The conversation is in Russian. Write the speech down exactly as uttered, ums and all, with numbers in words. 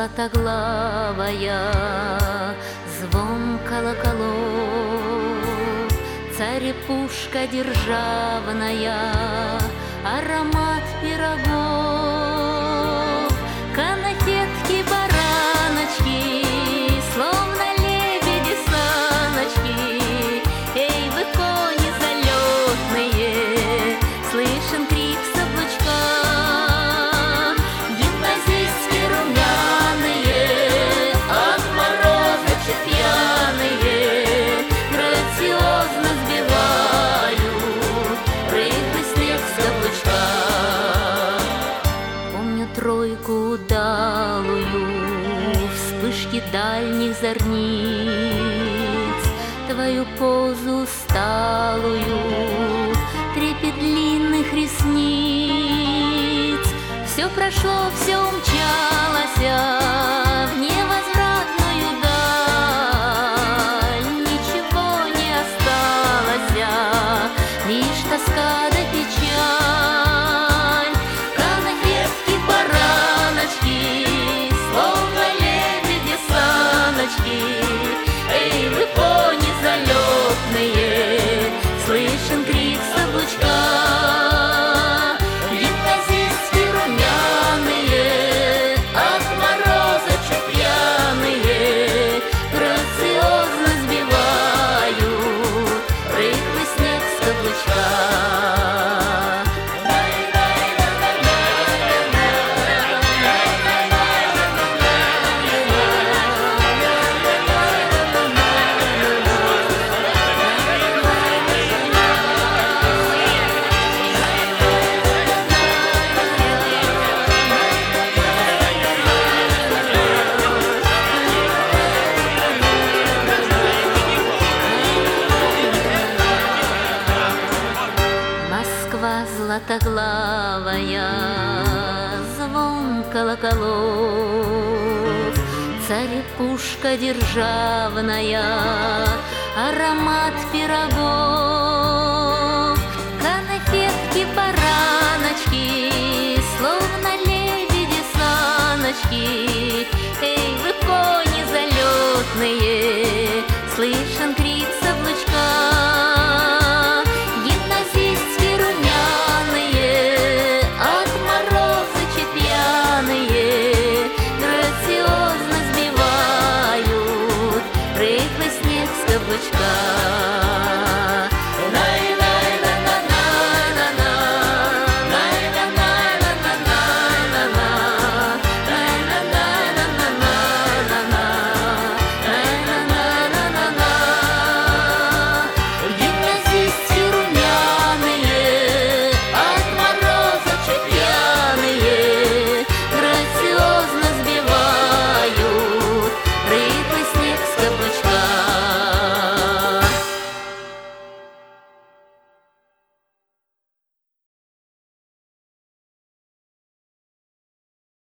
златоглавая, звон колоколов, царь-пушка державная, аромат пирогов, конфетки, бараночки, словно лебеди саночки. Эй, вы кони залетные, слышен крик с облачка. Гимназистки румяные, от мороза пьяные, грациозно сбивают рыхлый снег с облачка. Помню тройку удалую, вспышки дальних зорниц, твою позу сталую, трепет длинных ресниц. Все прошло, все умчалось в невозвратную даль, ничего не осталось, лишь тоска да печаль. Конфетки, бараночки, словно лебеди саночки. Эй, вы кони залетные, слышен крик с облачка. Гимназистки румяные, от мороза чуть пьяные, грациозно сбивают рыхлый снег с облачка. Москва златоглавая, звон колоколов, царь-пушка державная, аромат пирогов.